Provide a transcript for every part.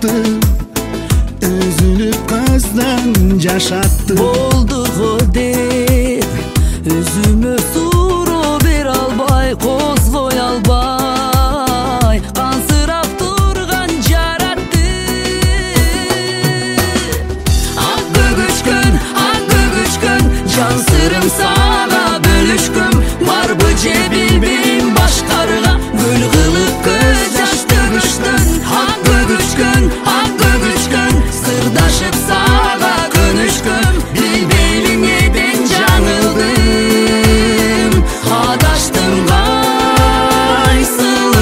жашатты, үзүлүп көздөн жашатты. Болдуго деп өзүмө суроо бере албай, козгой албай, кансырап турган жаратты. Ак көгүчкөн, жан сырым сага бөлүшкөм. Барбы же билбейм башкарга, гүл кылып көз жаш төгүштүм. Ак көгүчкөн, сырдашып сага көнүшкөм. Билбейм эмнеден жаңылдым, адаштым кайсыл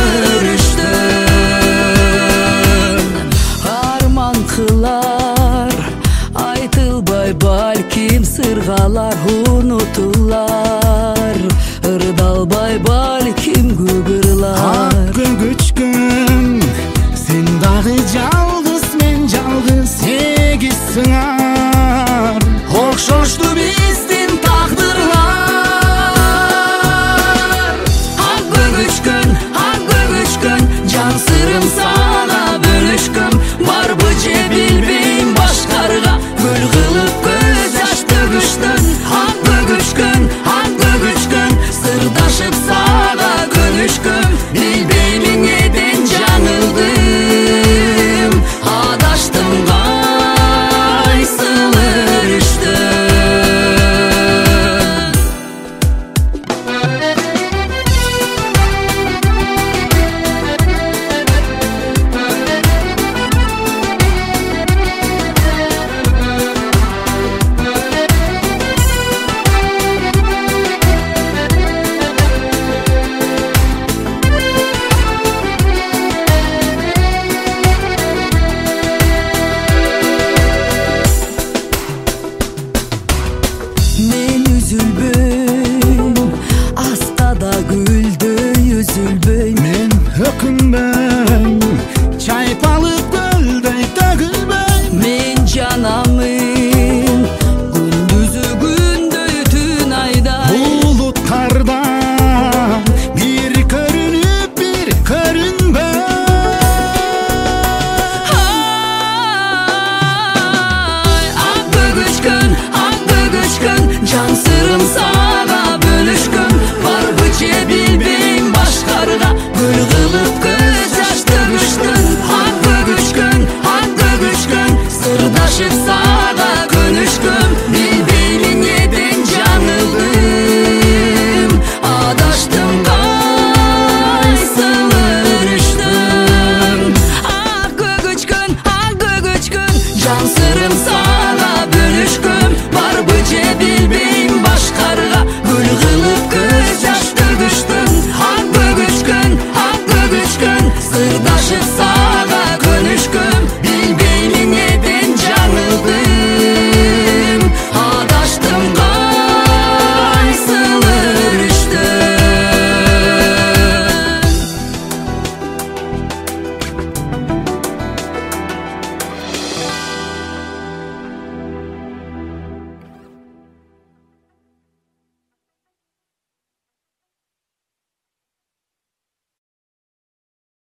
өрүштөн. Арман кылар айтылбай балким, сыргалар унутулар, ырдалбай балким көп ырлар. Ак көгүчкөн, сен дагы жалгыз, мен жалгыз, сегиз сыңар окшошту